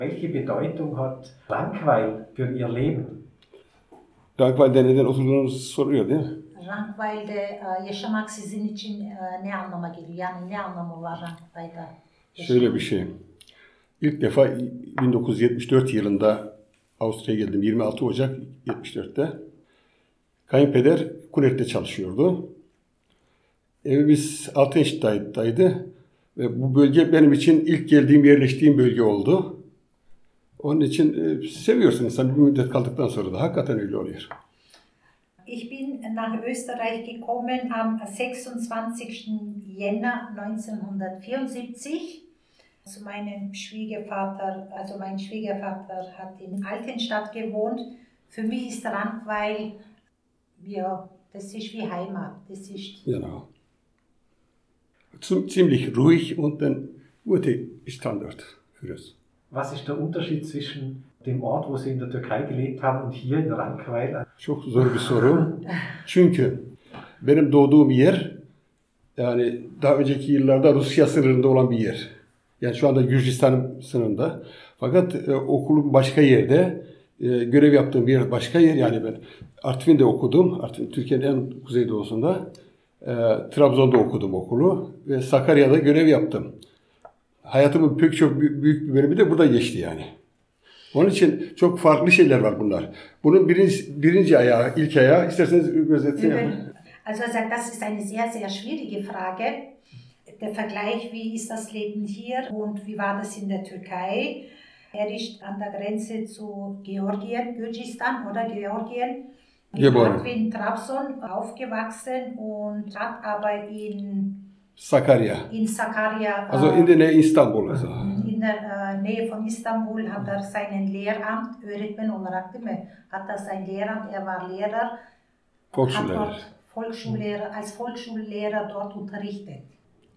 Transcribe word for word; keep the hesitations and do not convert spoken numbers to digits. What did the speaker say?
Welche Bedeutung hat Rankweil für Ihr Leben? Rankweil'de neden oturduğunuzu soruyor değil mi? Rankweil'de yaşamak sizin için ne anlama geliyor? Yani ne anlamı var Rankweil'de? Şöyle bir şey. İlk defa bin dokuz yüz yetmiş dört yılında Avusturya'ya geldim. yirmi altı Ocak yetmiş dörtte. Kayınpeder Kunet'te çalışıyordu. Evimiz Altenstein'daydı. Ve bu bölge benim için ilk geldiğim, yerleştiğim bölge oldu. Onun için e, seviyorsun insan bir müddet kaldıktan sonra da hakikaten öyle oluyor. Ich bin nach Österreich gekommen am sechsundzwanzigsten Jänner neunzehnhundertvierundsiebzig. Zu meinem Schwiegervater, also mein Schwiegervater hat in Altenstadt gewohnt. Für mich ist Rankweil, ja, das ist wie Heimat. Das ist Genau. Ziemlich ruhig und ein guter Standort für uns. Was ist der Unterschied zwischen dem Ort, wo Sie in der Türkei gelebt haben und hier in Rankweil? Çok zor bir soru. Çünkü benim doğduğum yer yani daha önceki yıllarda Rusya sınırında olan bir yer. Yani şu anda Gürcistan sınırında. Fakat e, okulum başka yerde. E, görev yaptığım bir yer başka yer. Yani ben Artvin'de okudum. Artvin Türkiye'nin en kuzeydoğusunda. E, Trabzon'da okudum okulu. Ve Sakarya'da görev yaptım. Hayatımın pek çok büyük bir bölümü de burada geçti yani. Onun için çok farklı şeyler var bunlar. Bunun birinci, birinci ayağı, ilk ayağı isterseniz özetleyin. Also er sagt, das ist eine sehr, sehr schwierige Frage. Der Vergleich, wie ist das Leben hier und wie war das in der Türkei? Er ist an der Grenze zu Georgien, Gürcistan oder Georgien. In Artvin, Trabzon aufgewachsen und hat aber in Sakarya. In Sakarya. Also in der Nähe Istanbul. Also. In der äh, Nähe von Istanbul hat er seinen Lehramt, öğretmen olarak değil mi? Hat er sein Lehramt, er war Lehrer. Volksschullehrer. Hat dort Volksschullehrer, als Volksschullehrer dort unterrichtet.